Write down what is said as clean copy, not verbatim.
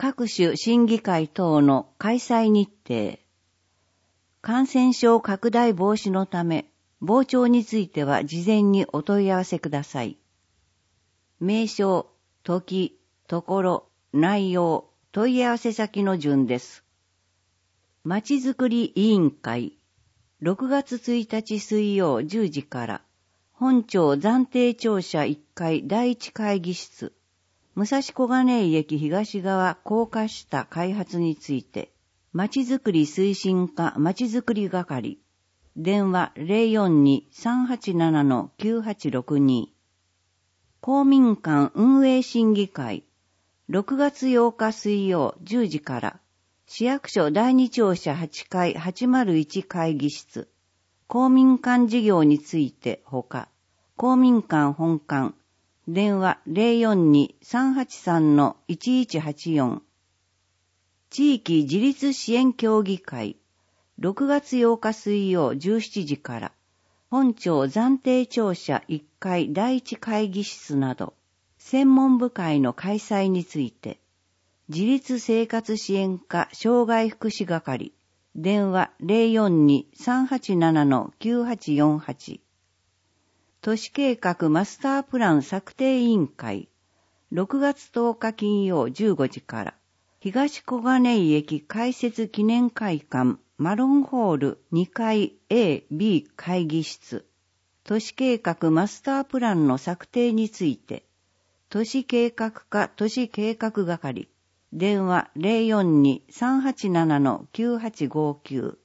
各種審議会等の開催日程。感染症拡大防止のため、傍聴については事前にお問い合わせください。名称、時、ところ、内容、問い合わせ先の順です。まちづくり委員会、6月1日水曜10時から、本庁暫定庁舎1階第1会議室、武蔵小金井駅東側高架下開発について、まちづくり推進課まちづくり係、電話 042-387-9862、公民館運営審議会、6月8日水曜10時から、市役所第2庁舎8階801会議室、公民館事業についてほか、公民館本館、電話 042-383-1184、地域自立支援協議会、6月8日水曜17時から、本庁暫定庁舎1階第1会議室など、専門部会の開催について、自立生活支援課障害福祉係、電話 042-387-9848、都市計画マスタープラン策定委員会、6月10日金曜15時から、東小金井駅開設記念会館マロンホール2階 A、B 会議室、都市計画マスタープランの策定について、都市計画課都市計画係、電話 042-387-9859、